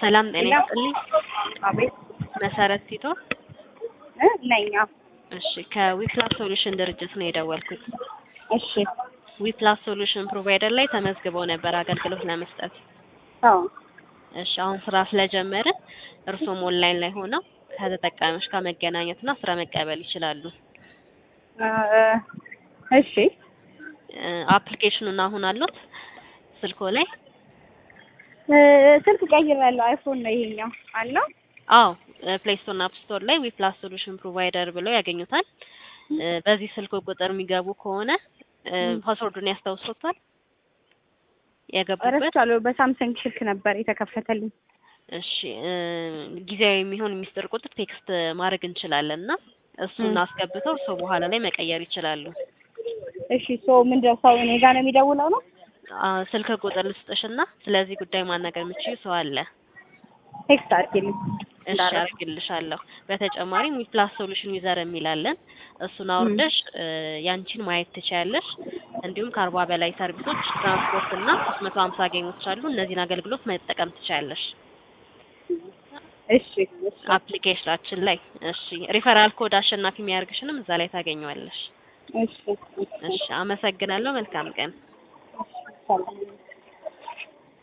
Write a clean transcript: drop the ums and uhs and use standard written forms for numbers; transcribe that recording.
ሰላም ጤና ይስጥልኝ። አቤት መሰረት ሲቶ ነኝ። እሺ ከዊፕላስ ሶሉሽን ድርጅት ነው የደወልኩት። እሺ ዊፕላስ ሶሉሽን ፕሮቫይደር ላይ ተመዝግበው ነበር አገልግሎት ለመስጠት። አዎ እሺ አሁን ስራ ስለጀመርን እርሶም ኦንላይን ላይ ሆነው ከተጠቃሚዎች ጋር መገናኘትና ስራ መቀበል ይችላሉ። እሺ አፕሊኬሽኑን አሁን አሉት ስልኮ ላይ? ስልክ ቀይሬያለሁ። አይፎን ነው ይሄኛው አለው። አዎ ፕሌይ ስቶር እና አፕ ስቶር ላይ ዊፕላስ ሶሉሽን ፕሮቫይደር ብለው ያገኙታል። በዚህ ስልክ ቁጥር የሚገቡ ከሆነ ፓስወርዱን ያስታውሱታል? የገቡበት ረስቻለሁ። በሳምሰንግ ስልክ ነበር የተከፈተልኝ። እሺ ጊዜያዊ የሚሆን ሚስጥር ቁጥር ቴክስት ማድረግ እንችላለንና እሱን አስገብተው ሰው በኋላ ላይ መቀየር ይችላሉ። እሺ ምንድነው ሰው እኔ ጋር ነው የሚደውለው ነው? ስልክ ቁጥር ልስጥሽና ስለዚህ ጉዳይ ማናገር የምትችይው ሰው አለ። ቴክስት አድርጊልኝ። እሺ አድርግልሻለሁ። በተጨማሪም ዊፕላስ ሶሉሽን ዩዘር የሚላለን እሱን አውርደሽ ያንቺን ማየት ትችያለሽ። እንዲሁም ከ40 በላይ ሰርቪሶች ትራንስፖርት እና 350 ጌሞች አሉ። እነዚህን አገልግሎት መጠቀም ትችያለሽ። እሺ አፕሊኬሽናችን ላይ እሺ ሪፈራል ኮድ አሸናፊ የሚያደርግሽንም እዛ ላይ ታገኘዋለሽ። እሺ እሺ አመሰግናለሁ። መልካም ቀን። ሰላም